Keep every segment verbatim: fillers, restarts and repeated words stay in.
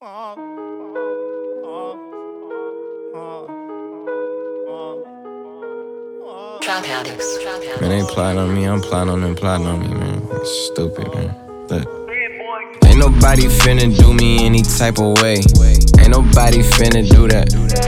Trap addicts. Man, they plotting on me, I'm plotting on them, plotting on me, man. It's stupid, man. Look. Ain't nobody finna do me any type of way. Ain't nobody finna do that.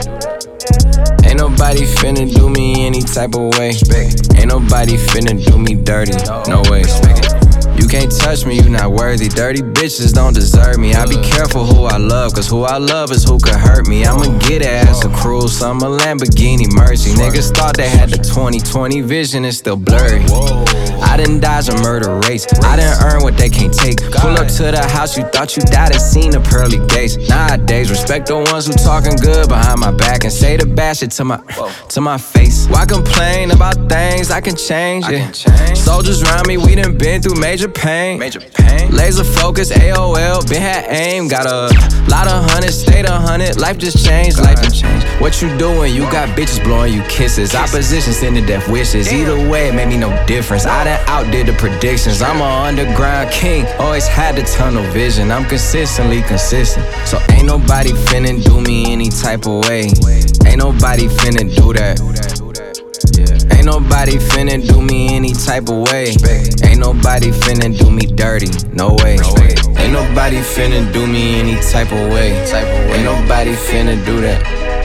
Ain't nobody finna do me any type of way. Ain't nobody finna do me dirty, no way. You can't touch me, you not worthy. Dirty bitches don't deserve me. I be careful who I love, cause who I love is who could hurt me. I'ma get ass a cruise, I'm a Lamborghini Mercy. Niggas thought they had the twenty twenty vision, it's still blurry. I done dodged a murder race, I done earned what they can't take. Pull up to the house, you thought you died and seen the pearly gates. Nowadays, respect the ones who talking good behind my back and say the bad shit to my, to my face. Why complain about things I can change? Yeah. Soldiers around me, we done been through major pain. Major pain. Laser focus, A O L, been had aim. Got a lot of hundreds, stayed a hundred. Life just changed, life done changed. What you doing? You got bitches blowing you kisses. Opposition sending death wishes. Either way, it made me no difference. I done outdid the predictions. I'm an underground king, always had the tunnel vision. I'm consistently consistent, so ain't nobody finna do me any type of way. Ain't nobody finna do that. Ain't nobody finna do me any type of way. Ain't nobody finna do me dirty, no way. Ain't nobody finna do me any type of way. Ain't nobody finna do that.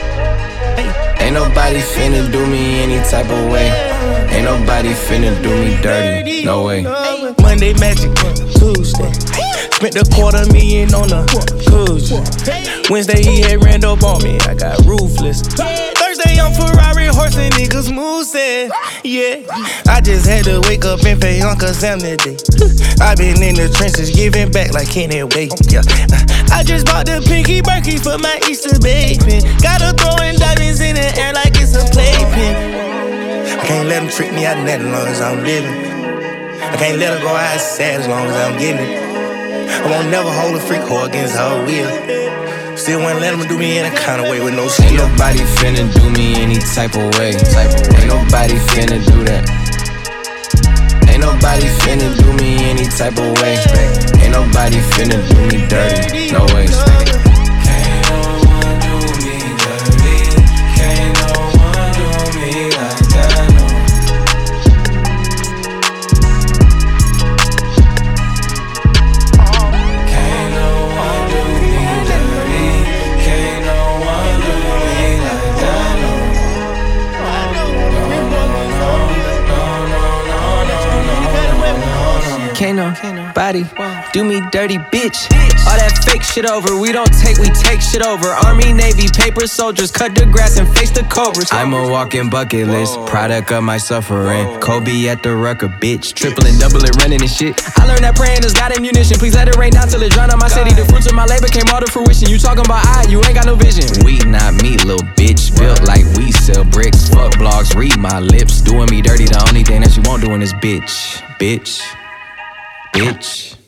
Ain't nobody finna do me any type of way. Ain't nobody finna do me dirty, no way. Monday magic, Tuesday spent a quarter million on a cruise. Wednesday he had ran up on me, I got ruthless. Thursday I'm Ferrari horsing niggas moving, yeah. I just had to wake up and pay Uncle Sam today. I been in the trenches giving back like Kenny Wade, yeah. I just bought the Pinky Berkey for my Easter baby. Gotta throwing diamonds in the air like it's a playpen. I can't let them trick me out of that as long as I'm living. I can't let her go out sad as long as I'm getting it. I won't never hold a freak whore against her will. Still won't let them do me any kind of way with no skill. Ain't nobody finna do me any type of way. Ain't nobody finna do that. Ain't nobody finna do me any type of way. Ain't nobody finna do me dirty, no way. Can't no one do me dirty. Can't no one do me like that, no. Can't no one do me dirty. Can't no one do me like that, no. Can't nobody do me dirty, bitch. All that fake shit over, we don't take, we take shit over. Army, Navy, paper soldiers, cut the grass and face the cobras. I'm a walking bucket list, product of my suffering. Kobe at the rucker, bitch. Triple and double it, running and shit. I learned that praying has got ammunition. Please let it rain down till it drown out my city. The fruits of my labor came all to fruition. You talking about I, you ain't got no vision. We not me, little bitch. Built like we sell bricks. Fuck blogs, read my lips. Doing me dirty, the only thing that you won't do in this bitch. Bitch. Bitch.